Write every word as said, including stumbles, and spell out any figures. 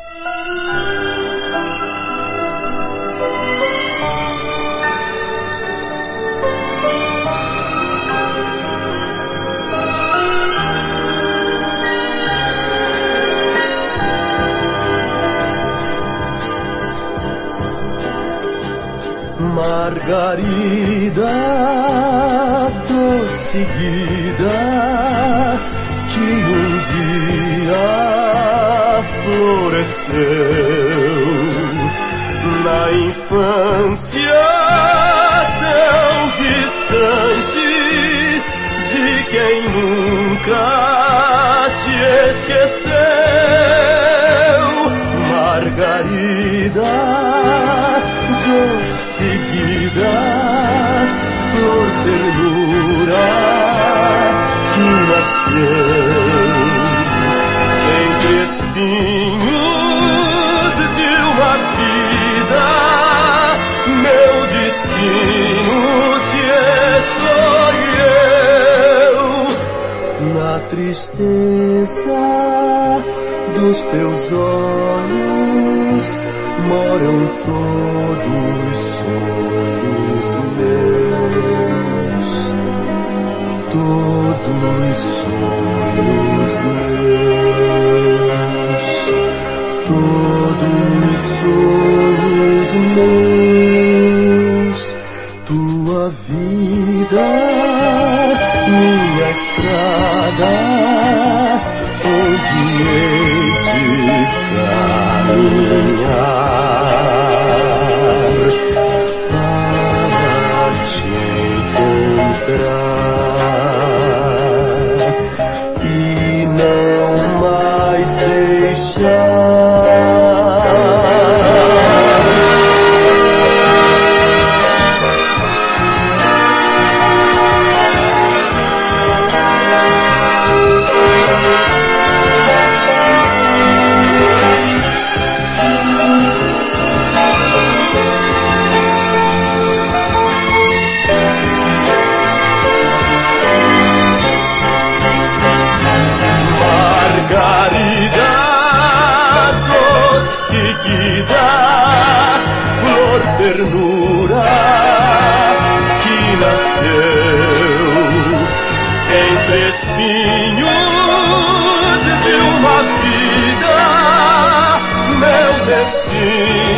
Margarida, doce guida, que um dia floresceu na infância tão distante de quem nunca te esqueceu. Margarida, doce seguida, flor ternura que nasceu entre espinhos de uma vida. Meu destino te escolheu. Na tristeza dos teus olhos moram todos sonhos meus, todos sonhos meus, todos sonhos meus. Tua vida, minha estrada, onde hei de caminhar para te encontrar e não mais deixar. Flor ternura que nasceu entre espinhos de uma vida. Meu destino